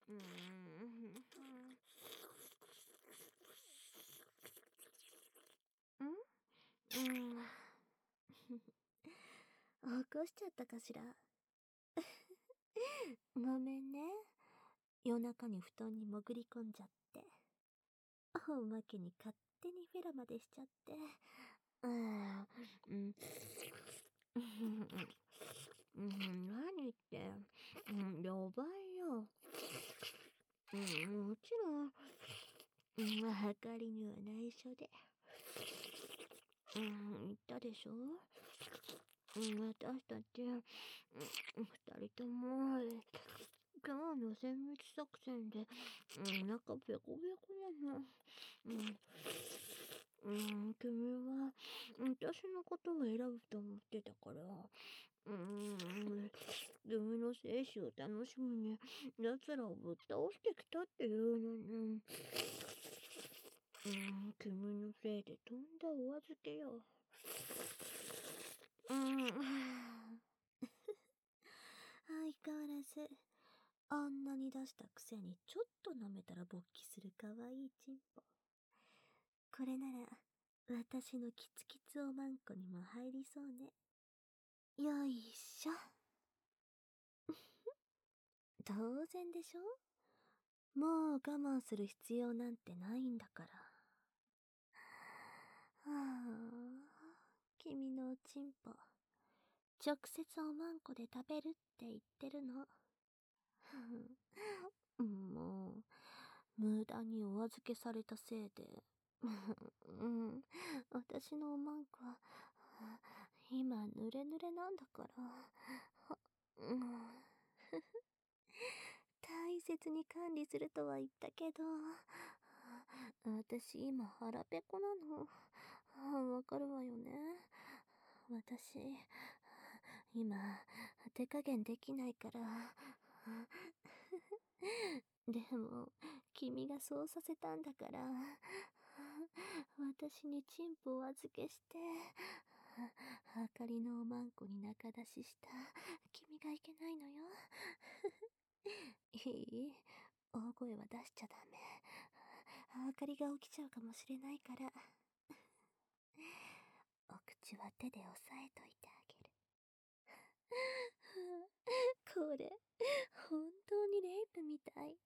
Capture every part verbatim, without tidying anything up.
うーん。んうん。起こしちゃったかしら。ごめんね。夜中に布団に潜り込んじゃって。おまけに勝手にフェラまでしちゃって。うーん。うん。うん、何って。うん、やばいよ。うん、もちろん、うん、はかりには内緒で。うん、言ったでしょ。うん、私たち、うん、二人とも、今日の殲滅作戦で、うん、中ペコペコなの。うん。うん、君は、私のことを選ぶと思ってたから、うん、君の生死を楽しみに、奴らをぶっ倒してきたっていうのに、うん、君のせいでとんだお預けよ。うん。相変わらず、あんなに出したくせにちょっと舐めたら勃起するかわいいチンポ。これなら、私のキツキツおまんこにも入りそうね。よいしょ。当然でしょ。もう我慢する必要なんてないんだから。はあ、君のおちんぽ、直接おまんこで食べるって言ってるの。もう、無駄にお預けされたせいで。うん、私のおまんこは、今濡れ濡れなんだから。うん、大切に管理するとは言ったけど、私今腹ペコなの。わかるわよね。私、今、手加減できないから。でも、君がそうさせたんだから、私にチンポを預けして、あかりのおまんこに仲出しした君がいけないのよ。いい？大声は出しちゃダメ。あかりが起きちゃうかもしれないから。お口は手で押さえといてあげる。これ、本当にレイプみたい。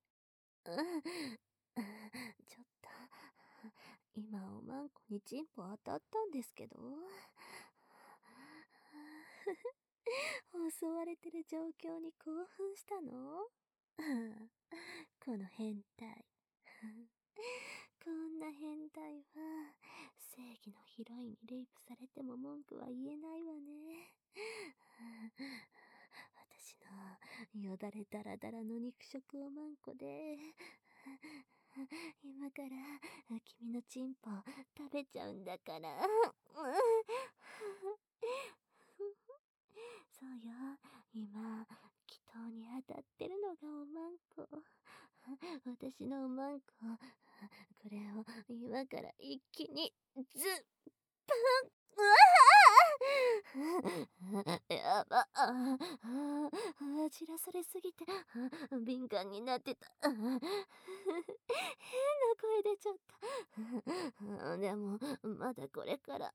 ちょっと、今おまんこにチンポ当たったんですけど。襲われてる状況に興奮したの？この変態。こんな変態は、正義のヒロインにレイプされても文句は言えないわね。私のよだれだらだらの肉食おまんこで、今から君のチンポ食べちゃうんだから。そうよ、今、祈祷に当たってるのがおまんこ。私のおまんこ、これを今から一気にズッパン。うわあやばああ散らされすぎて敏感になってた。変な声出ちゃった。でもまだこれから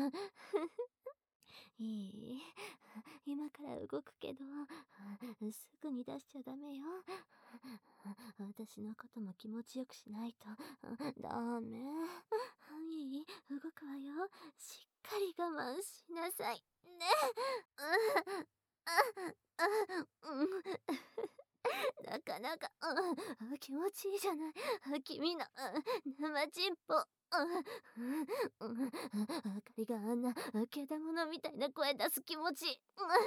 いい？今から動くけど、すぐに出しちゃダメよ。私のことも気持ちよくしないとダメ。いい？動くわよ。しっかり我慢しなさい。ね。なかなか気持ちいいじゃない。君の生チンポ。あかりがあんなけだものみたいな声出す気持ち、少し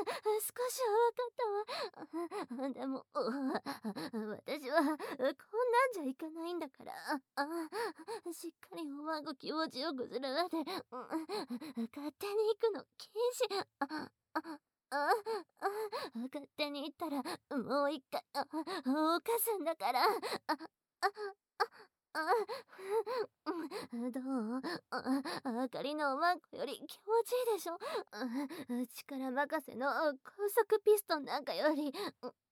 はわかったわ。でも私はこんなんじゃいかないんだから、しっかりおまんこ気持ちよくするまで勝手に行くの禁止。あああ勝手に行ったらもう一回犯すんだから。あああどう？あかりのおまんこより気持ちいいでしょ。力任せの高速ピストンなんかより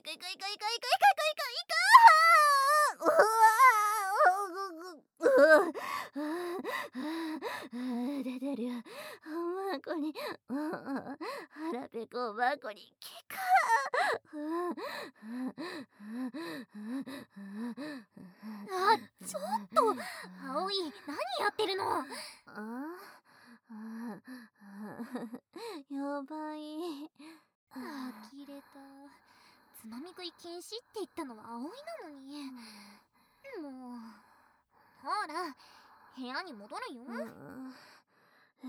いかいかいかいかいかいかいかいかいかうわー出てるよ。マーコに腹ペコマーコにキカあ、ちょっと葵、何やってるの？ あやばい。 呆れた。つまみ食い禁止って言ったのは葵なのに。もうほら部屋に戻るよ。 え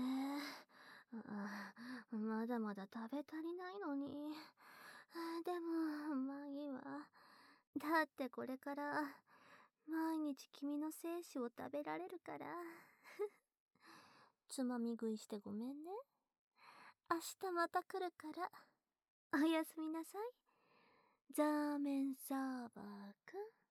ー、まだまだ食べ足りないのに。でもまあいいわ。だってこれから毎日君の精子を食べられるから。つまみ食いしてごめんね。明日また来るから。おやすみなさい。ザーメンサーバーくん。